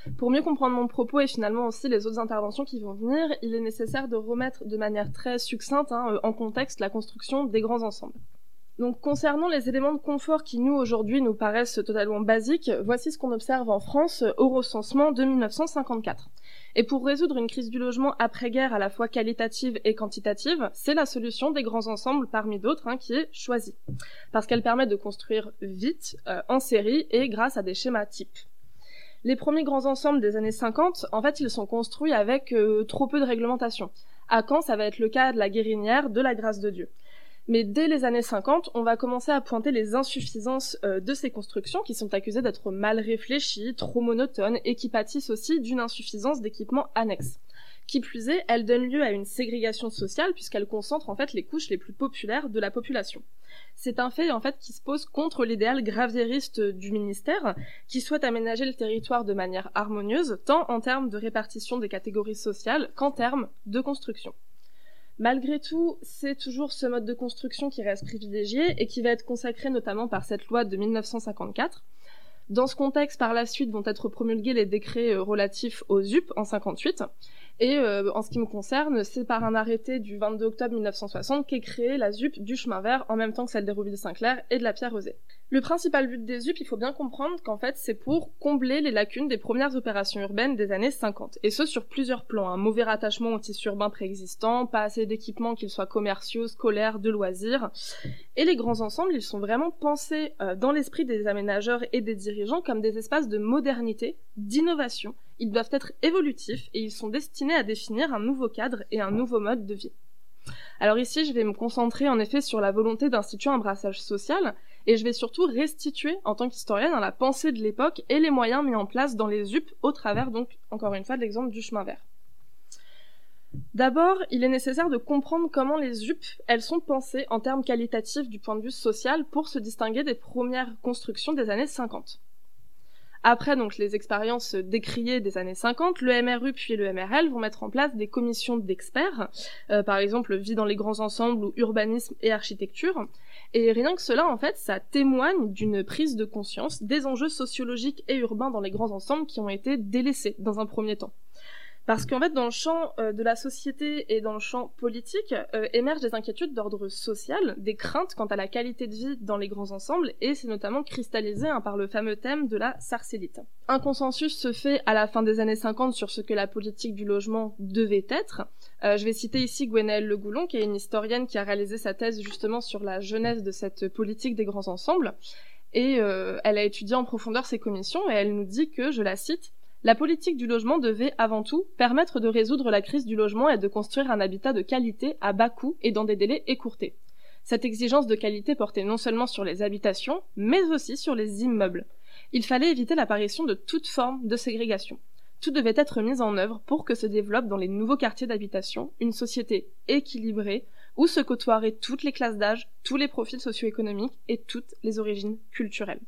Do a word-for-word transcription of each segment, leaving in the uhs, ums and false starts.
Pour mieux comprendre mon propos et finalement aussi les autres interventions qui vont venir, il est nécessaire de remettre de manière très succincte hein, en contexte la construction des grands ensembles. Donc concernant les éléments de confort qui nous aujourd'hui nous paraissent totalement basiques, voici ce qu'on observe en France au recensement de mille neuf cent cinquante-quatre. Et pour résoudre une crise du logement après-guerre à la fois qualitative et quantitative, c'est la solution des grands ensembles parmi d'autres hein, qui est choisie. Parce qu'elle permet de construire vite, euh, en série et grâce à des schémas types. Les premiers grands ensembles des années cinquante, en fait, ils sont construits avec euh, trop peu de réglementation. À Caen, ça va être le cas de la Guérinière, de la Grâce de Dieu. Mais dès les années cinquante, on va commencer à pointer les insuffisances euh, de ces constructions qui sont accusées d'être mal réfléchies, trop monotones et qui pâtissent aussi d'une insuffisance d'équipements annexes. Qui plus est, elles donnent lieu à une ségrégation sociale puisqu'elles concentrent en fait les couches les plus populaires de la population. C'est un fait en fait qui se pose contre l'idéal graviériste du ministère qui souhaite aménager le territoire de manière harmonieuse tant en termes de répartition des catégories sociales qu'en termes de construction. Malgré tout, c'est toujours ce mode de construction qui reste privilégié et qui va être consacré notamment par cette loi de mille neuf cent cinquante-quatre. Dans ce contexte, par la suite, vont être promulgués les décrets relatifs aux U P en cinquante-huit. Et euh, en ce qui me concerne, c'est par un arrêté du vingt-deux octobre mille neuf cent soixante qu'est créée la Z U P du chemin vert en même temps que celle d'Hérouville-Saint-Clair et de la Pierre-Rosée. Le principal but des U P, il faut bien comprendre qu'en fait c'est pour combler les lacunes des premières opérations urbaines des années cinquante, et ce sur plusieurs plans, un mauvais rattachement au tissu urbain préexistant, pas assez d'équipements qu'ils soient commerciaux, scolaires, de loisirs, et les grands ensembles, ils sont vraiment pensés euh, dans l'esprit des aménageurs et des dirigeants comme des espaces de modernité, d'innovation. Ils doivent être évolutifs et ils sont destinés à définir un nouveau cadre et un nouveau mode de vie. Alors ici, je vais me concentrer en effet sur la volonté d'instituer un brassage social et je vais surtout restituer, en tant qu'historienne, la pensée de l'époque et les moyens mis en place dans les U P au travers, donc, encore une fois, de l'exemple du chemin vert. D'abord, il est nécessaire de comprendre comment les U P, elles sont pensées en termes qualitatifs du point de vue social pour se distinguer des premières constructions des années cinquante. Après donc les expériences décriées des années cinquante, le M R U puis le M R L vont mettre en place des commissions d'experts, euh, par exemple vie dans les grands ensembles ou urbanisme et architecture. Et rien que cela, en fait, ça témoigne d'une prise de conscience des enjeux sociologiques et urbains dans les grands ensembles qui ont été délaissés dans un premier temps. Parce qu'en fait, dans le champ euh, de la société et dans le champ politique, euh, émergent des inquiétudes d'ordre social, des craintes quant à la qualité de vie dans les grands ensembles, et c'est notamment cristallisé hein, par le fameux thème de la sarcellite. Un consensus se fait à la fin des années cinquante sur ce que la politique du logement devait être. Euh, je vais citer ici Gwenaëlle Le Goulon, qui est une historienne qui a réalisé sa thèse justement sur la genèse de cette politique des grands ensembles, et euh, elle a étudié en profondeur ces commissions, et elle nous dit que, je la cite, la politique du logement devait, avant tout, permettre de résoudre la crise du logement et de construire un habitat de qualité à bas coût et dans des délais écourtés. Cette exigence de qualité portait non seulement sur les habitations, mais aussi sur les immeubles. Il fallait éviter l'apparition de toute forme de ségrégation. Tout devait être mis en œuvre pour que se développe dans les nouveaux quartiers d'habitation une société équilibrée où se côtoieraient toutes les classes d'âge, tous les profils socio-économiques et toutes les origines culturelles.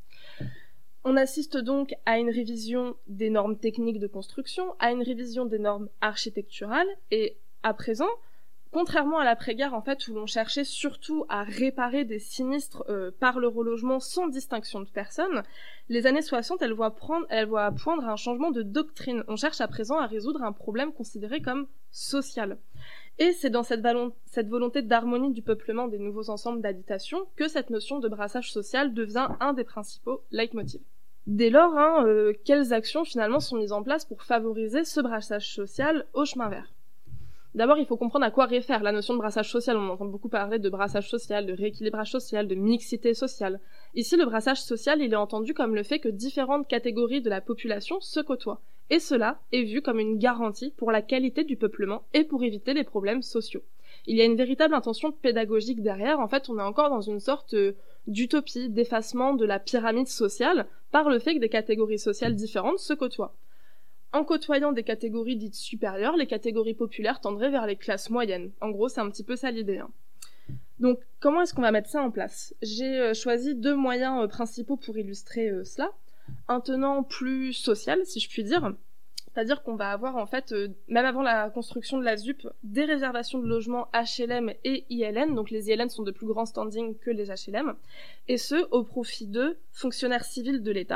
On assiste donc à une révision des normes techniques de construction, à une révision des normes architecturales, et à présent, contrairement à l'après-guerre en fait où l'on cherchait surtout à réparer des sinistres euh, par le relogement sans distinction de personnes, les années soixante elles voient, prendre, elles voient poindre un changement de doctrine. On cherche à présent à résoudre un problème considéré comme social. Et c'est dans cette, valo- cette volonté d'harmonie du peuplement des nouveaux ensembles d'habitation que cette notion de brassage social devient un des principaux leitmotivs. Dès lors, hein, euh, quelles actions finalement sont mises en place pour favoriser ce brassage social au chemin vert ? D'abord, il faut comprendre à quoi réfère la notion de brassage social. On entend beaucoup parler de brassage social, de rééquilibrage social, de mixité sociale. Ici, le brassage social, il est entendu comme le fait que différentes catégories de la population se côtoient. Et cela est vu comme une garantie pour la qualité du peuplement et pour éviter les problèmes sociaux. Il y a une véritable intention pédagogique derrière. En fait, on est encore dans une sorte euh, d'utopie, d'effacement de la pyramide sociale par le fait que des catégories sociales différentes se côtoient. En côtoyant des catégories dites supérieures, les catégories populaires tendraient vers les classes moyennes. En gros, c'est un petit peu ça l'idée. Hein. Donc, comment est-ce qu'on va mettre ça en place ? J'ai euh, choisi deux moyens euh, principaux pour illustrer euh, cela. Un tenant plus social, si je puis dire. C'est-à-dire qu'on va avoir, en fait, euh, même avant la construction de la Z U P, des réservations de logements H L M et I L N. Donc, les I L N sont de plus grand standing que les H L M. Et ce, au profit de fonctionnaires civils de l'État.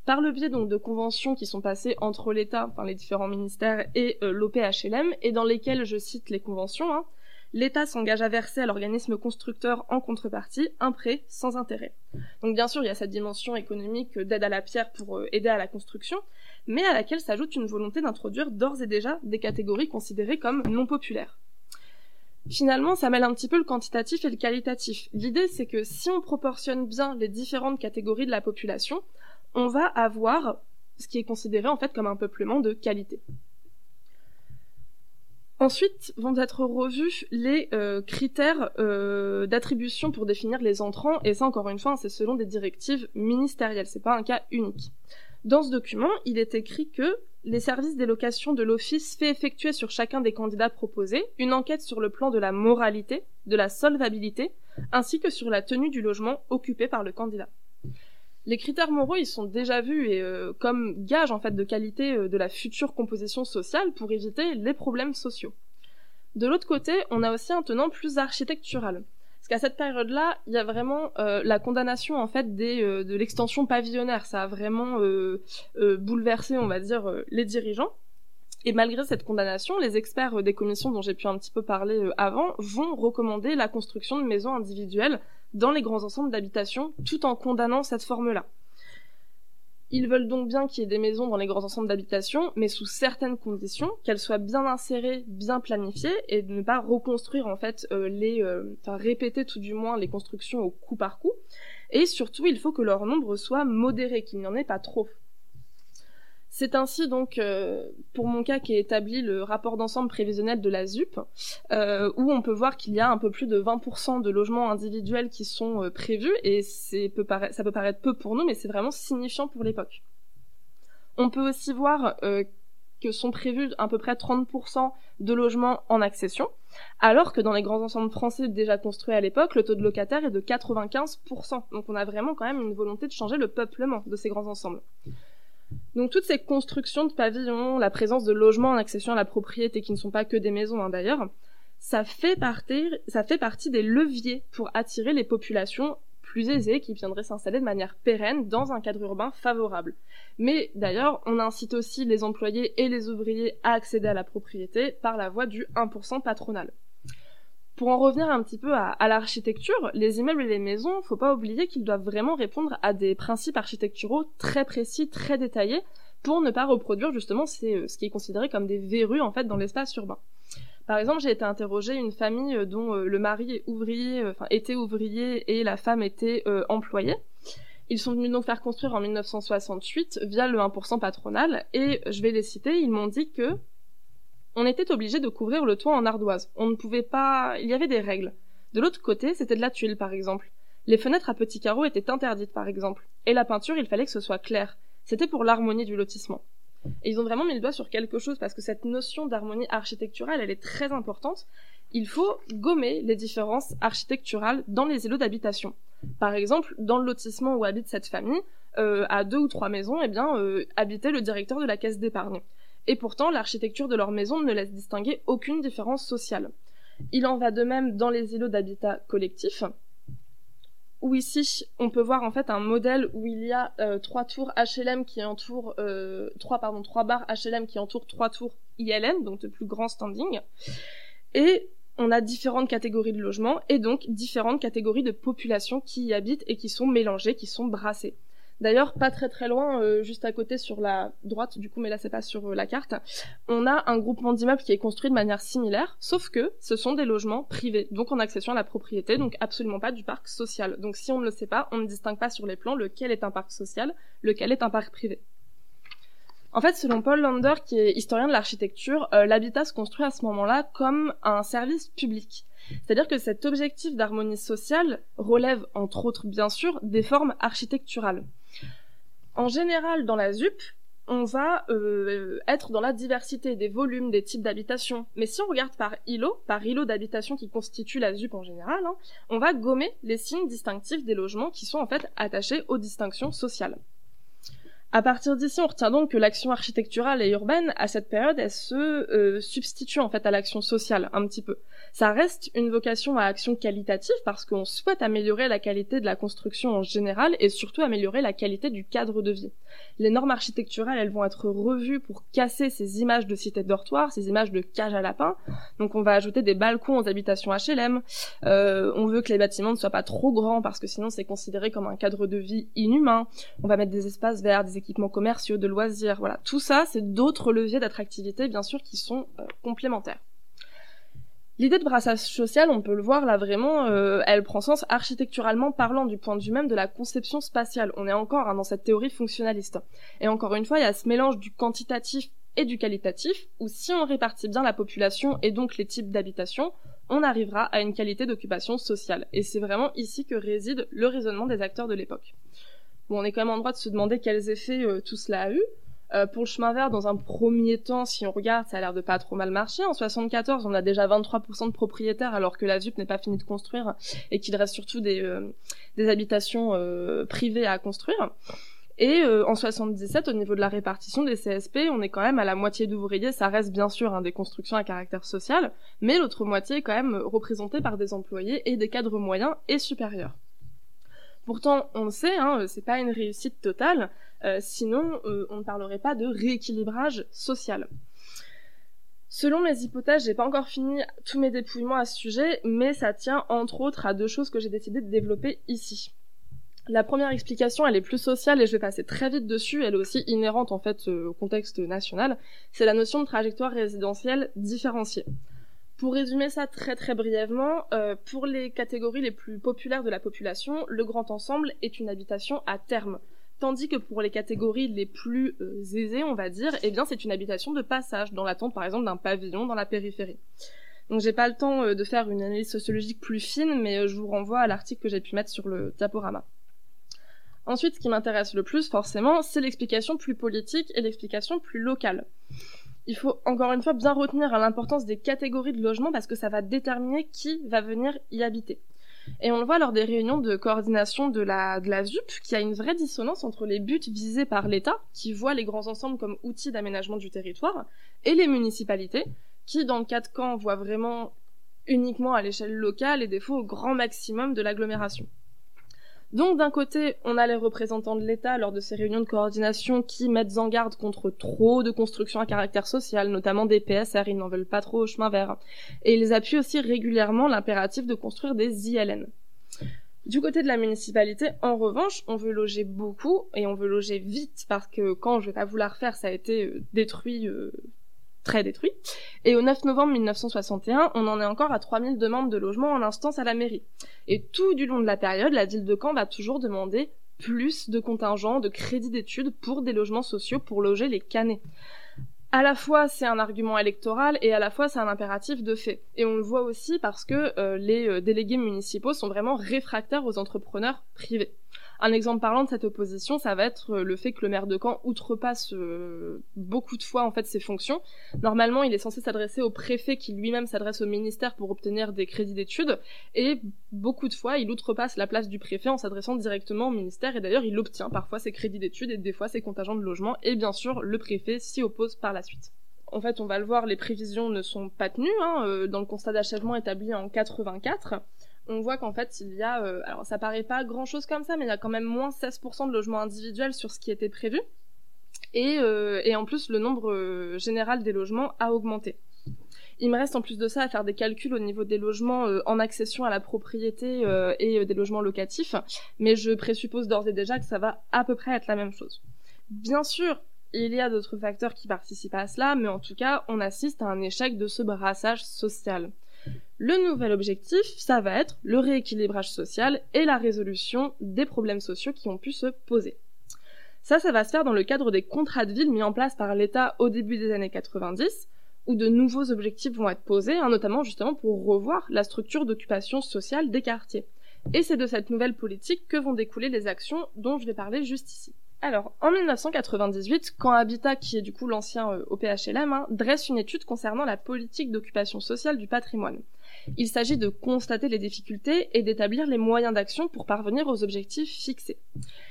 par le biais donc de conventions qui sont passées entre l'État, enfin les différents ministères, et euh, l'O P H L M, et dans lesquelles, je cite les conventions, hein, l'État s'engage à verser à l'organisme constructeur en contrepartie un prêt sans intérêt. Donc bien sûr, il y a cette dimension économique d'aide à la pierre pour euh, aider à la construction, mais à laquelle s'ajoute une volonté d'introduire d'ores et déjà des catégories considérées comme non populaires. Finalement, ça mêle un petit peu le quantitatif et le qualitatif. L'idée, c'est que si on proportionne bien les différentes catégories de la population, on va avoir ce qui est considéré en fait comme un peuplement de qualité. Ensuite vont être revus les euh, critères euh, d'attribution pour définir les entrants, et ça encore une fois, c'est selon des directives ministérielles, c'est pas un cas unique. Dans ce document, il est écrit que les services des locations de l'office fait effectuer sur chacun des candidats proposés une enquête sur le plan de la moralité, de la solvabilité, ainsi que sur la tenue du logement occupé par le candidat. Les critères moraux, ils sont déjà vus et euh, comme gage en fait de qualité euh, de la future composition sociale pour éviter les problèmes sociaux. De l'autre côté, on a aussi un tenant plus architectural. Parce qu'à cette période-là, il y a vraiment euh, la condamnation en fait des, euh, de l'extension pavillonnaire. Ça a vraiment euh, euh, bouleversé, on va dire, euh, les dirigeants. Et malgré cette condamnation, les experts euh, des commissions dont j'ai pu un petit peu parler euh, avant vont recommander la construction de maisons individuelles dans les grands ensembles d'habitation, tout en condamnant cette forme-là. Ils veulent donc bien qu'il y ait des maisons dans les grands ensembles d'habitation, mais sous certaines conditions, qu'elles soient bien insérées, bien planifiées, et de ne pas reconstruire en fait euh, les, euh, enfin répéter tout du moins les constructions au coup par coup. Et surtout, il faut que leur nombre soit modéré, qu'il n'y en ait pas trop. C'est ainsi donc, euh, pour mon cas, qu'est établi le rapport d'ensemble prévisionnel de la Z U P, euh, où on peut voir qu'il y a un peu plus de vingt pour cent de logements individuels qui sont euh, prévus, et c'est, peut para- ça peut paraître peu pour nous, mais c'est vraiment signifiant pour l'époque. On peut aussi voir euh, que sont prévus à peu près trente pour cent de logements en accession, alors que dans les grands ensembles français déjà construits à l'époque, le taux de locataires est de quatre-vingt-quinze pour cent. Donc on a vraiment quand même une volonté de changer le peuplement de ces grands ensembles. Donc toutes ces constructions de pavillons, la présence de logements en accession à la propriété, qui ne sont pas que des maisons hein, d'ailleurs, ça fait, partir, ça fait partie des leviers pour attirer les populations plus aisées qui viendraient s'installer de manière pérenne dans un cadre urbain favorable. Mais d'ailleurs, on incite aussi les employés et les ouvriers à accéder à la propriété par la voie du un pour cent patronal. Pour en revenir un petit peu à, à l'architecture, les immeubles et les maisons, faut pas oublier qu'ils doivent vraiment répondre à des principes architecturaux très précis, très détaillés, pour ne pas reproduire justement ces, ce qui est considéré comme des verrues en fait dans l'espace urbain. Par exemple, j'ai été interroger une famille dont euh, le mari est ouvrier, enfin euh, était ouvrier et la femme était euh, employée. Ils sont venus donc faire construire en mille neuf cent soixante-huit via le un pour cent patronal, et je vais les citer, ils m'ont dit que on était obligé de couvrir le toit en ardoise. On ne pouvait pas... Il y avait des règles. De l'autre côté, c'était de la tuile, par exemple. Les fenêtres à petits carreaux étaient interdites, par exemple. Et la peinture, il fallait que ce soit clair. C'était pour l'harmonie du lotissement. Et ils ont vraiment mis le doigt sur quelque chose, parce que cette notion d'harmonie architecturale, elle est très importante. Il faut gommer les différences architecturales dans les îlots d'habitation. Par exemple, dans le lotissement où habite cette famille, euh, à deux ou trois maisons, eh bien, euh, habitait le directeur de la caisse d'épargne. Et pourtant, l'architecture de leur maison ne laisse distinguer aucune différence sociale. Il en va de même dans les îlots d'habitat collectif, où ici, on peut voir en fait un modèle où il y a euh, trois tours H L M qui entourent, euh, trois, pardon, trois barres H L M qui entourent trois tours I L M, donc de plus grand standing. Et on a différentes catégories de logements, et donc différentes catégories de population qui y habitent et qui sont mélangées, qui sont brassées. D'ailleurs, pas très très loin, euh, juste à côté sur la droite, du coup, mais là c'est pas sur euh, la carte, on a un groupement d'immeubles qui est construit de manière similaire, sauf que ce sont des logements privés, donc en accession à la propriété, donc absolument pas du parc social. Donc si on ne le sait pas, on ne distingue pas sur les plans lequel est un parc social, lequel est un parc privé. En fait, selon Paul Lander, qui est historien de l'architecture, euh, l'habitat se construit à ce moment-là comme un service public. C'est-à-dire que cet objectif d'harmonie sociale relève, entre autres bien sûr, des formes architecturales. En général, dans la Z U P, on va euh, être dans la diversité des volumes, des types d'habitation. Mais si on regarde par îlot, par îlot d'habitation qui constitue la Z U P en général, hein, on va gommer les signes distinctifs des logements qui sont en fait attachés aux distinctions sociales. À partir d'ici, on retient donc que l'action architecturale et urbaine, à cette période, elle se euh, substitue en fait à l'action sociale, un petit peu. Ça reste une vocation à action qualitative parce qu'on souhaite améliorer la qualité de la construction en général et surtout améliorer la qualité du cadre de vie. Les normes architecturales, elles vont être revues pour casser ces images de cités de dortoirs, ces images de cages à lapins. Donc on va ajouter des balcons aux habitations H L M. Euh, on veut que les bâtiments ne soient pas trop grands parce que sinon c'est considéré comme un cadre de vie inhumain. On va mettre des espaces verts, des équipements commerciaux, de loisirs, voilà. Tout ça, c'est d'autres leviers d'attractivité, bien sûr, qui sont euh, complémentaires. L'idée de brassage social, on peut le voir là vraiment, euh, elle prend sens architecturalement parlant du point de vue même de la conception spatiale. On est encore hein, dans cette théorie fonctionnaliste. Et encore une fois, il y a ce mélange du quantitatif et du qualitatif, où si on répartit bien la population et donc les types d'habitation, on arrivera à une qualité d'occupation sociale. Et c'est vraiment ici que réside le raisonnement des acteurs de l'époque. Bon, on est quand même en droit de se demander quels effets euh, tout cela a eu. Euh, pour le chemin vert, dans un premier temps, si on regarde, ça a l'air de pas trop mal marcher. En soixante-quatorze, on a déjà vingt-trois pour cent de propriétaires, alors que la Z U P n'est pas finie de construire et qu'il reste surtout des, euh, des habitations euh, privées à construire. Et euh, en soixante-dix-sept, au niveau de la répartition des C S P, on est quand même à la moitié d'ouvriers. Ça reste bien sûr hein, des constructions à caractère social, mais l'autre moitié est quand même représentée par des employés et des cadres moyens et supérieurs. Pourtant, on le sait, hein, c'est pas une réussite totale, euh, sinon euh, on ne parlerait pas de rééquilibrage social. Selon mes hypothèses, j'ai pas encore fini tous mes dépouillements à ce sujet, mais ça tient entre autres à deux choses que j'ai décidé de développer ici. La première explication, elle est plus sociale et je vais passer très vite dessus, elle est aussi inhérente en fait au contexte national, c'est la notion de trajectoire résidentielle différenciée. Pour résumer ça très très brièvement, euh, pour les catégories les plus populaires de la population, le grand ensemble est une habitation à terme. Tandis que pour les catégories les plus euh, aisées, on va dire, eh bien c'est une habitation de passage, dans l'attente par exemple d'un pavillon dans la périphérie. Donc j'ai pas le temps euh, de faire une analyse sociologique plus fine, mais euh, je vous renvoie à l'article que j'ai pu mettre sur le diaporama. Ensuite, ce qui m'intéresse le plus, forcément, c'est l'explication plus politique et l'explication plus locale. Il faut encore une fois bien retenir l'importance des catégories de logements parce que ça va déterminer qui va venir y habiter. Et on le voit lors des réunions de coordination de la, de la Z U P, qu'il y a une vraie dissonance entre les buts visés par l'État, qui voit les grands ensembles comme outils d'aménagement du territoire, et les municipalités, qui dans le cas de Caen voient vraiment uniquement à l'échelle locale et des fois au grand maximum de l'agglomération. Donc d'un côté, on a les représentants de l'État lors de ces réunions de coordination qui mettent en garde contre trop de constructions à caractère social, notamment des P S R, ils n'en veulent pas trop au chemin vert. Et ils appuient aussi régulièrement l'impératif de construire des I L N. Du côté de la municipalité, en revanche, on veut loger beaucoup et on veut loger vite parce que quand je vais pas vous la refaire, ça a été détruit... Euh, très détruit. Et au neuf novembre mille neuf cent soixante et un, on en est encore à trois mille demandes de logement en instance à la mairie. Et tout du long de la période, la ville de Caen va toujours demander plus de contingents, de crédits d'études pour des logements sociaux pour loger les Canets. À la fois, c'est un argument électoral et à la fois, c'est un impératif de fait. Et on le voit aussi parce que euh, les euh, délégués municipaux sont vraiment réfractaires aux entrepreneurs privés. Un exemple parlant de cette opposition, ça va être le fait que le maire de Caen outrepasse euh, beaucoup de fois en fait ses fonctions. Normalement, il est censé s'adresser au préfet qui lui-même s'adresse au ministère pour obtenir des crédits d'études et beaucoup de fois, il outrepasse la place du préfet en s'adressant directement au ministère et d'ailleurs, il obtient parfois ses crédits d'études et des fois ses contingents de logement et bien sûr, le préfet s'y oppose par la suite. En fait, on va le voir, les prévisions ne sont pas tenues. Hein, euh, dans le constat d'achèvement établi en quatre-vingt-quatre, on voit qu'en fait, il y a... Euh, alors, ça paraît pas grand-chose comme ça, mais il y a quand même moins seize pour cent de logements individuels sur ce qui était prévu. Et, euh, et en plus, le nombre euh, général des logements a augmenté. Il me reste en plus de ça à faire des calculs au niveau des logements euh, en accession à la propriété euh, et euh, des logements locatifs, mais je présuppose d'ores et déjà que ça va à peu près être la même chose. Bien sûr, il y a d'autres facteurs qui participent à cela, mais en tout cas, on assiste à un échec de ce brassage social. Le nouvel objectif, ça va être le rééquilibrage social et la résolution des problèmes sociaux qui ont pu se poser. Ça, ça va se faire dans le cadre des contrats de ville mis en place par l'État au début des années quatre-vingt-dix, où de nouveaux objectifs vont être posés, hein, notamment justement pour revoir la structure d'occupation sociale des quartiers. Et c'est de cette nouvelle politique que vont découler les actions dont je vais parler juste ici. Alors, en mille neuf cent quatre-vingt-dix-huit, quand Habitat, qui est du coup l'ancien euh, O P H L M, hein, dresse une étude concernant la politique d'occupation sociale du patrimoine. Il s'agit de constater les difficultés et d'établir les moyens d'action pour parvenir aux objectifs fixés.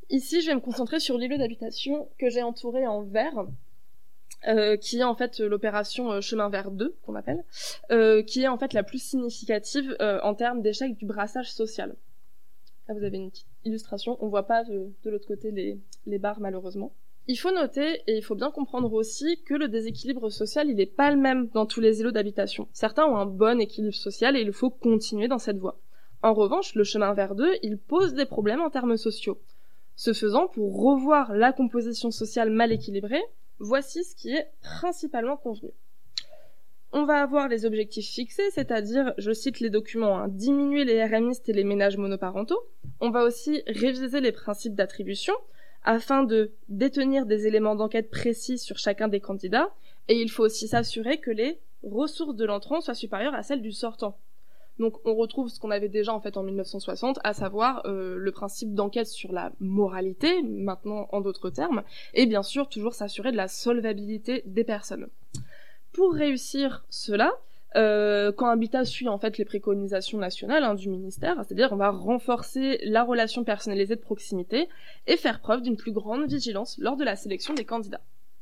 Ici, je vais me concentrer sur l'îlot d'habitation que j'ai entouré en vert, euh, qui est en fait l'opération euh, Chemin Vert deux, qu'on appelle, euh, qui est en fait la plus significative euh, en termes d'échec du brassage social. Là, vous avez une petite illustration. On voit pas de, de l'autre côté les, les barres, malheureusement. Il faut noter, et il faut bien comprendre aussi, que le déséquilibre social, il n'est pas le même dans tous les îlots d'habitation. Certains ont un bon équilibre social et il faut continuer dans cette voie. En revanche, le Chemin Vert deux, il pose des problèmes en termes sociaux. Ce faisant, pour revoir la composition sociale mal équilibrée, voici ce qui est principalement convenu. On va avoir les objectifs fixés, c'est-à-dire, je cite les documents, hein, diminuer les RMistes et les ménages monoparentaux. On va aussi réviser les principes d'attribution afin de détenir des éléments d'enquête précis sur chacun des candidats, et il faut aussi s'assurer que les ressources de l'entrant soient supérieures à celles du sortant. Donc on retrouve ce qu'on avait déjà en fait en mille neuf cent soixante, à savoir euh, le principe d'enquête sur la moralité, maintenant en d'autres termes, et bien sûr toujours s'assurer de la solvabilité des personnes. Pour réussir cela, euh, quand Habitat suit en fait les préconisations nationales hein, du ministère, c'est-à-dire on va renforcer la relation personnalisée de proximité et faire preuve d'une plus grande vigilance lors de la sélection des candidats.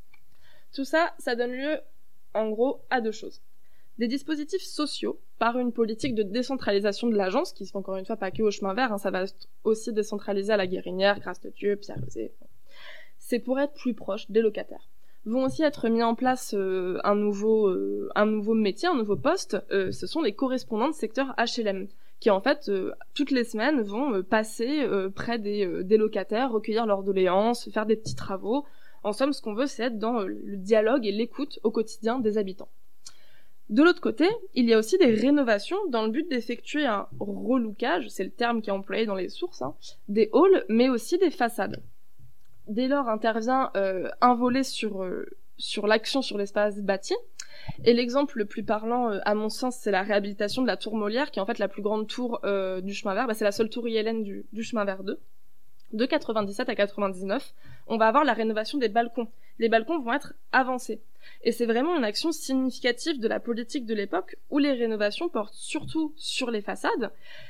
Tout ça, ça donne lieu en gros à deux choses. Des dispositifs sociaux par une politique de décentralisation de l'agence, qui ne sont encore une fois pas que au Chemin Vert, hein, ça va être aussi décentralisé à la Guérinière, Grasse-de-Dieu, Pierre-Rosé. C'est pour être plus proche des locataires. Vont aussi être mis en place euh, un, nouveau, euh, un nouveau métier, un nouveau poste, euh, ce sont les correspondants de secteur H L M, qui en fait, euh, toutes les semaines, vont euh, passer euh, près des, euh, des locataires, recueillir leurs doléances, faire des petits travaux. En somme, ce qu'on veut, c'est être dans euh, le dialogue et l'écoute au quotidien des habitants. De l'autre côté, il y a aussi des rénovations dans le but d'effectuer un relookage, c'est le terme qui est employé dans les sources, hein, des halls, mais aussi des façades. Dès lors intervient euh, un volet sur, euh, sur l'action sur l'espace bâti, et l'exemple le plus parlant, euh, à mon sens, c'est la réhabilitation de la tour Molière, qui est en fait la plus grande tour euh, du Chemin Vert, bah, c'est la seule tour I L N du, du Chemin Vert deux. De quatre-vingt-dix-sept à quatre-vingt-dix-neuf, on va avoir la rénovation des balcons. Les balcons vont être avancés. Et c'est vraiment une action significative de la politique de l'époque, où les rénovations portent surtout sur les façades,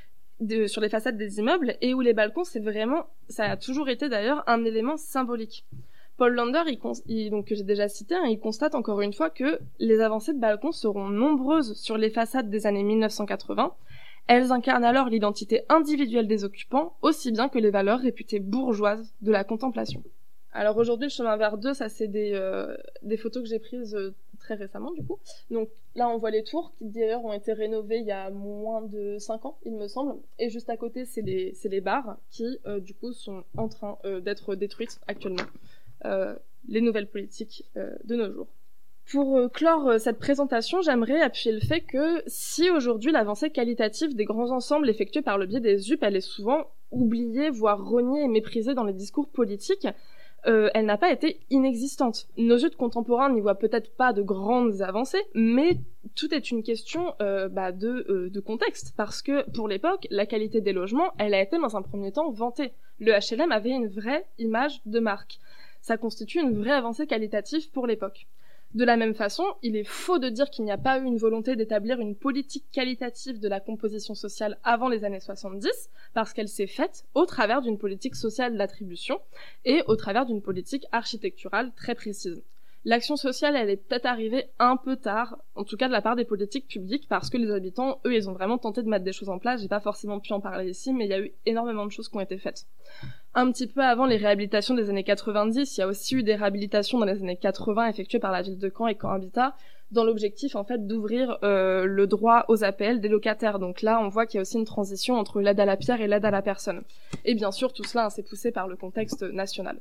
de, sur les façades des immeubles, et où les balcons, c'est vraiment, ça a toujours été d'ailleurs un élément symbolique. Paul Lander, il, il, donc, que j'ai déjà cité, hein, il constate encore une fois que les avancées de balcons seront nombreuses sur les façades des années mille neuf cent quatre-vingts. Elles incarnent alors l'identité individuelle des occupants, aussi bien que les valeurs réputées bourgeoises de la contemplation. Alors aujourd'hui, le Chemin Vert deux, ça c'est des, euh, des photos que j'ai prises euh, très récemment du coup. Donc là on voit les tours qui d'ailleurs ont été rénovées il y a moins de cinq ans, il me semble. Et juste à côté, c'est les, c'est les bars qui euh, du coup sont en train euh, d'être détruites actuellement. Euh, les nouvelles politiques euh, de nos jours. Pour euh, clore euh, cette présentation, j'aimerais appuyer le fait que si aujourd'hui l'avancée qualitative des grands ensembles effectués par le biais des U P, elle est souvent oubliée, voire reniée et méprisée dans les discours politiques, euh, elle n'a pas été inexistante. Nos yeux de contemporains n'y voient peut-être pas de grandes avancées, mais tout est une question euh, bah, de, euh, de contexte, parce que pour l'époque, la qualité des logements, elle a été dans un premier temps vantée. Le H L M avait une vraie image de marque. Ça constitue une vraie avancée qualitative pour l'époque. De la même façon, il est faux de dire qu'il n'y a pas eu une volonté d'établir une politique qualitative de la composition sociale avant les années soixante-dix, parce qu'elle s'est faite au travers d'une politique sociale d'attribution et au travers d'une politique architecturale très précise. L'action sociale, elle est peut-être arrivée un peu tard, en tout cas de la part des politiques publiques, parce que les habitants, eux, ils ont vraiment tenté de mettre des choses en place. J'ai pas forcément pu en parler ici, mais il y a eu énormément de choses qui ont été faites. Un petit peu avant les réhabilitations des années quatre-vingt-dix, il y a aussi eu des réhabilitations dans les années quatre-vingts effectuées par la ville de Caen et Caen Habitat, dans l'objectif en fait d'ouvrir euh, le droit aux A P L des locataires. Donc là, on voit qu'il y a aussi une transition entre l'aide à la pierre et l'aide à la personne. Et bien sûr, tout cela, hein, c'est poussé par le contexte national.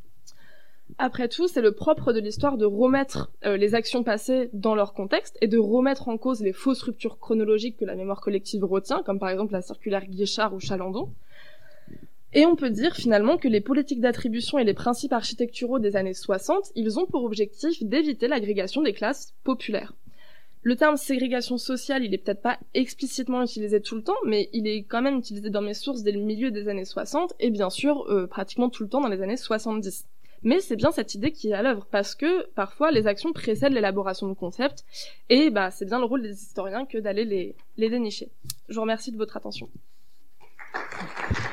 Après tout, c'est le propre de l'histoire de remettre euh, les actions passées dans leur contexte et de remettre en cause les fausses ruptures chronologiques que la mémoire collective retient, comme par exemple la circulaire Guichard ou Chalandon. Et on peut dire finalement que les politiques d'attribution et les principes architecturaux des années soixante, ils ont pour objectif d'éviter l'agrégation des classes populaires. Le terme ségrégation sociale, il est peut-être pas explicitement utilisé tout le temps, mais il est quand même utilisé dans mes sources dès le milieu des années soixante et bien sûr euh, pratiquement tout le temps dans les années soixante-dix. Mais c'est bien cette idée qui est à l'œuvre, parce que parfois les actions précèdent l'élaboration de concepts, et bah c'est bien le rôle des historiens que d'aller les, les dénicher. Je vous remercie de votre attention.